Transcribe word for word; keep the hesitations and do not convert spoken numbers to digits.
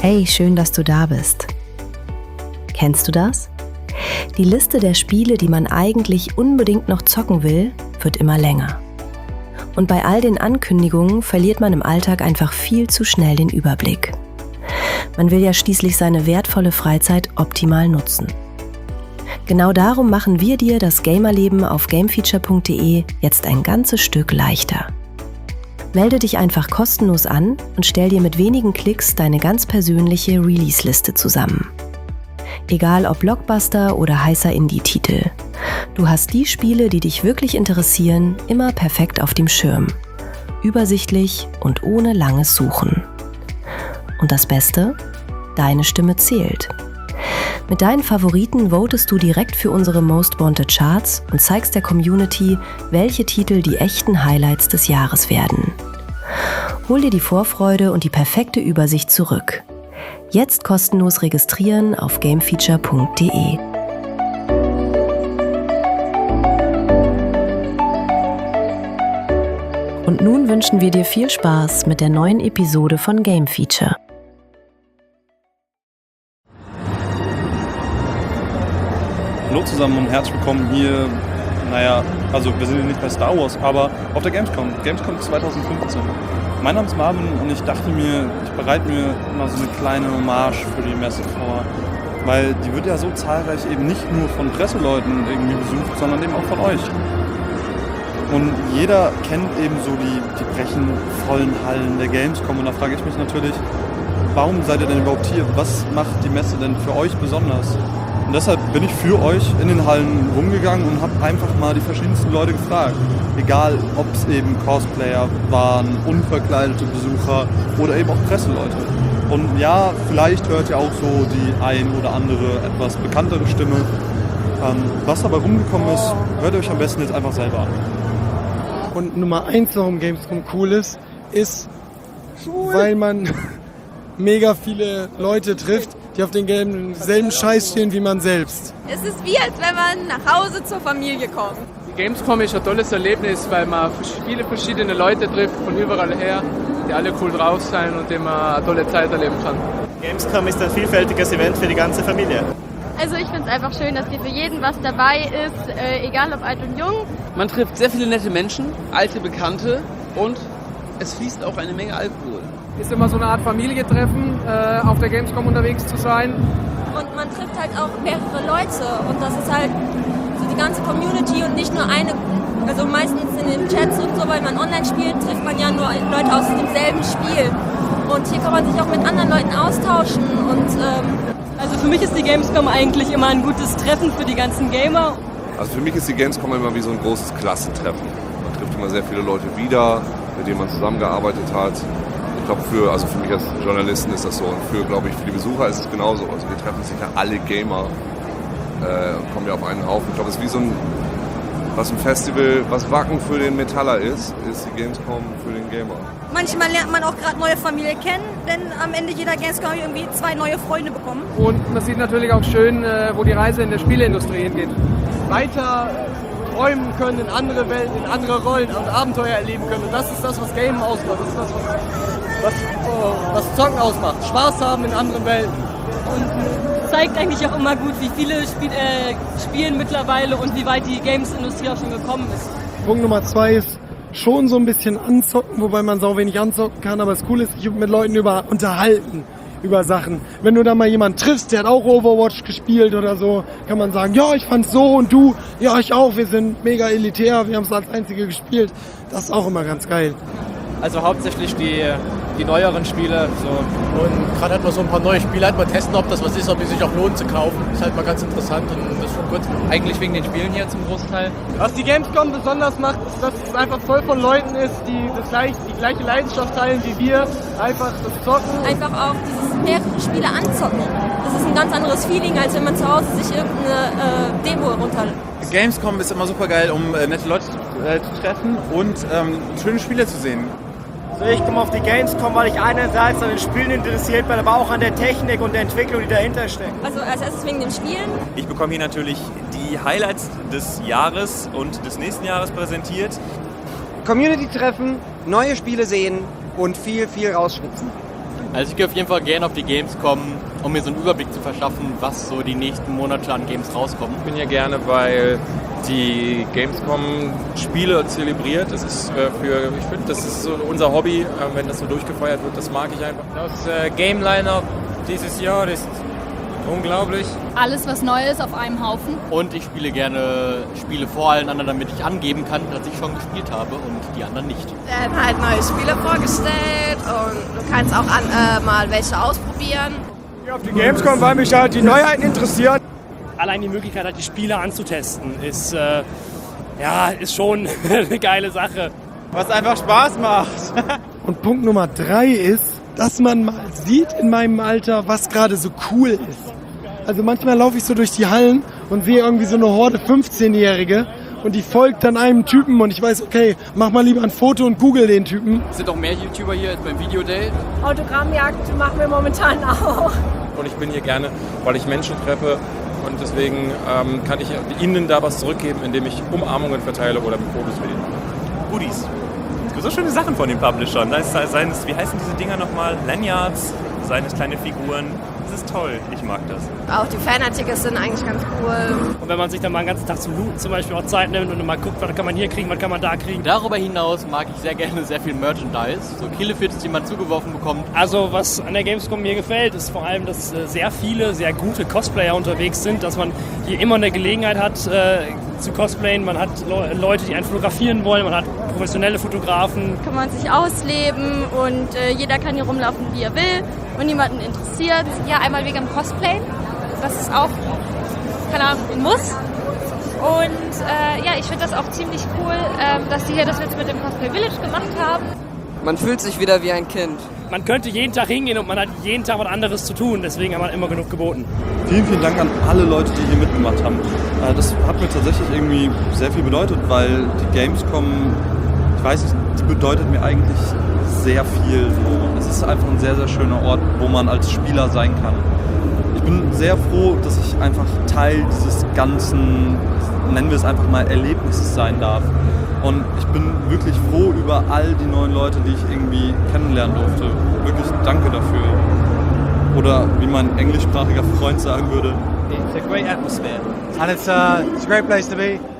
Hey, schön, dass du da bist. Kennst du das? Die Liste der Spiele, die man eigentlich unbedingt noch zocken will, wird immer länger. Und bei all den Ankündigungen verliert man im Alltag einfach viel zu schnell den Überblick. Man will ja schließlich seine wertvolle Freizeit optimal nutzen. Genau darum machen wir dir das Gamerleben auf gamefeature punkt de jetzt ein ganzes Stück leichter. Melde dich einfach kostenlos an und stell dir mit wenigen Klicks deine ganz persönliche Release-Liste zusammen. Egal ob Blockbuster oder heißer Indie-Titel. Du hast die Spiele, die dich wirklich interessieren, immer perfekt auf dem Schirm. Übersichtlich und ohne langes Suchen. Und das Beste? Deine Stimme zählt. Mit deinen Favoriten votest du direkt für unsere Most Wanted Charts und zeigst der Community, welche Titel die echten Highlights des Jahres werden. Hol dir die Vorfreude und die perfekte Übersicht zurück. Jetzt kostenlos registrieren auf gamefeature punkt de. Und nun wünschen wir dir viel Spaß mit der neuen Episode von Game Feature. Hallo zusammen und herzlich willkommen hier, naja, also wir sind nicht bei Star Wars, aber auf der Gamescom, Gamescom zwanzig fünfzehn. Mein Name ist Marvin und ich dachte mir, ich bereite mir mal so eine kleine Hommage für die Messe vor, weil die wird ja so zahlreich eben nicht nur von Presseleuten irgendwie besucht, sondern eben auch von euch. Und jeder kennt eben so die, die brechenvollen Hallen der Gamescom und da frage ich mich natürlich, warum seid ihr denn überhaupt hier? Was macht die Messe denn für euch besonders? Und deshalb bin ich für euch in den Hallen rumgegangen und habe einfach mal die verschiedensten Leute gefragt. Egal, ob es eben Cosplayer waren, unverkleidete Besucher oder eben auch Presseleute. Und ja, vielleicht hört ihr auch so die ein oder andere etwas bekanntere Stimme. Ähm, was dabei rumgekommen ist, hört ihr euch am besten jetzt einfach selber an. Und Nummer eins, warum Gamescom cool ist, ist, weil man mega viele Leute trifft, die auf den selben Scheiß stehen wie man selbst. Es ist wie, als wenn man nach Hause zur Familie kommt. Die Gamescom ist ein tolles Erlebnis, weil man viele verschiedene Leute trifft, von überall her, die alle cool drauf sein und die man eine tolle Zeit erleben kann. Gamescom ist ein vielfältiges Event für die ganze Familie. Also ich finde es einfach schön, dass hier für jeden was dabei ist, äh, egal ob alt und jung. Man trifft sehr viele nette Menschen, alte Bekannte und es fließt auch eine Menge Alkohol. Ist immer so eine Art Familientreffen, äh, auf der Gamescom unterwegs zu sein. Und man trifft halt auch mehrere Leute und das ist halt so die ganze Community und nicht nur eine, also meistens in den Chats und so, weil man online spielt, trifft man ja nur Leute aus demselben Spiel. Und hier kann man sich auch mit anderen Leuten austauschen und ähm, also für mich ist die Gamescom eigentlich immer ein gutes Treffen für die ganzen Gamer. Also für mich ist die Gamescom immer wie so ein großes Klassentreffen. Man trifft immer sehr viele Leute wieder, mit denen man zusammengearbeitet hat. Ich glaube, für, also für mich als Journalisten ist das so und für, glaube ich, für die Besucher ist es genauso. Also wir treffen sich ja alle Gamer äh, und kommen ja auf einen Haufen. Ich glaube, es ist wie so ein, was ein Festival, was Wacken für den Metaller ist, ist die Gamescom für den Gamer. Manchmal lernt man auch gerade neue Familie kennen, denn am Ende jeder Gamescom irgendwie zwei neue Freunde bekommen. Und man sieht natürlich auch schön, äh, wo die Reise in der Spieleindustrie hingeht. Weiter träumen können in andere Welten, in andere Rollen und Abenteuer erleben können. Und das ist das, was Game ausmacht. Das ist das, was Was, oh, was Zocken ausmacht. Spaß haben in anderen Welten. Und zeigt eigentlich auch immer gut, wie viele Spiel, äh, spielen mittlerweile und wie weit die Games-Industrie auch schon gekommen ist. Punkt Nummer zwei ist schon so ein bisschen anzocken, wobei man sau wenig anzocken kann, aber das Coole ist, ich habe mit Leuten über unterhalten, über Sachen. Wenn du da mal jemanden triffst, der hat auch Overwatch gespielt oder so, kann man sagen, ja, ich fand's so und du, ja, ich auch, wir sind mega elitär, wir haben es als Einzige gespielt. Das ist auch immer ganz geil. Also hauptsächlich die, die neueren Spiele. So. Und gerade hat man so ein paar neue Spiele, halt mal testen, ob das was ist, ob es sich auch lohnt zu kaufen. Ist halt mal ganz interessant und das ist schon gut. Eigentlich wegen den Spielen hier zum Großteil. Was die Gamescom besonders macht, ist, dass es einfach voll von Leuten ist, die das gleich, die gleiche Leidenschaft teilen wie wir. Einfach das Zocken. Einfach auch dieses mehrere Spiele anzocken. Das ist ein ganz anderes Feeling, als wenn man zu Hause sich irgendeine äh, Demo runterlädt. Gamescom ist immer super geil, um äh, nette Leute zu, äh, zu treffen und ähm, schöne Spiele zu sehen. So, ich komme auf die Gamescom, weil ich einerseits an den Spielen interessiert bin, aber auch an der Technik und der Entwicklung, die dahinter steckt. Also als erstes wegen den Spielen. Ich bekomme hier natürlich die Highlights des Jahres und des nächsten Jahres präsentiert. Community treffen, neue Spiele sehen und viel, viel rausschwitzen. Also ich gehe auf jeden Fall gerne auf die Gamescom, um mir so einen Überblick zu verschaffen, was so die nächsten Monate an Games rauskommen. Ich bin hier gerne, weil die Gamescom Spiele zelebriert. Das ist äh, für, ich finde, das ist so unser Hobby, äh, wenn das so durchgefeiert wird, das mag ich einfach. Das äh, Game Line-Up dieses Jahr ist unglaublich. Alles, was neu ist, auf einem Haufen. Und ich spiele gerne Spiele vor allen anderen, damit ich angeben kann, dass ich schon gespielt habe und die anderen nicht. Werden halt neue Spiele vorgestellt und du kannst auch an, äh, mal welche ausprobieren. Ja, auf die Gamescom, weil mich halt die Neuheiten interessieren. Allein die Möglichkeit, halt die Spiele anzutesten, ist, äh, ja, ist schon eine geile Sache. Was einfach Spaß macht. Und Punkt Nummer drei ist, dass man mal sieht in meinem Alter, was gerade so cool ist. Also manchmal laufe ich so durch die Hallen und sehe irgendwie so eine Horde fünfzehnjährige und die folgt dann einem Typen und ich weiß, okay, mach mal lieber ein Foto und google den Typen. Es sind auch mehr YouTuber hier als beim Videodate. Autogrammjagd machen wir momentan auch. Und ich bin hier gerne, weil ich Menschen treffe und deswegen ähm, kann ich ihnen da was zurückgeben, indem ich Umarmungen verteile oder mit Fotos mit ihnen. Goodies. So schöne Sachen von den Publishern. Da ist, seien es, wie heißen diese Dinger nochmal? Lanyards, seien es kleine Figuren. Das ist toll, ich mag das. Auch die Fanartikel sind eigentlich ganz cool. Und wenn man sich dann mal einen ganzen Tag zum Looten zum Beispiel auch Zeit nimmt und mal guckt, was kann man hier kriegen, was kann man da kriegen. Darüber hinaus mag ich sehr gerne sehr viel Merchandise, so Killefits, die man zugeworfen bekommt. Also was an der Gamescom mir gefällt, ist vor allem, dass sehr viele, sehr gute Cosplayer unterwegs sind, dass man hier immer eine Gelegenheit hat äh, zu cosplayen. Man hat Le- Leute, die einen fotografieren wollen, man hat professionelle Fotografen. Kann man sich ausleben und äh, jeder kann hier rumlaufen, wie er will und niemanden interessiert. Ja, einmal wegen dem Cosplay. Das ist auch, keine Ahnung, ein Muss. Und äh, ja, ich finde das auch ziemlich cool, äh, dass die hier das jetzt mit dem Cosplay Village gemacht haben. Man fühlt sich wieder wie ein Kind. Man könnte jeden Tag hingehen und man hat jeden Tag was anderes zu tun, deswegen haben wir immer genug geboten. Vielen, vielen Dank an alle Leute, die hier mitgemacht haben. Das hat mir tatsächlich irgendwie sehr viel bedeutet, weil die Gamescom, ich weiß nicht, die bedeutet mir eigentlich sehr viel. So. Es ist einfach ein sehr, sehr schöner Ort, wo man als Spieler sein kann. Ich bin sehr froh, dass ich einfach Teil dieses ganzen, nennen wir es einfach mal, Erlebnisses sein darf. Und ich bin wirklich froh über all die neuen Leute, die ich irgendwie kennenlernen durfte. Wirklich danke dafür. Oder wie mein englischsprachiger Freund sagen würde, It's a great atmosphere and it's, uh, it's a great place to be.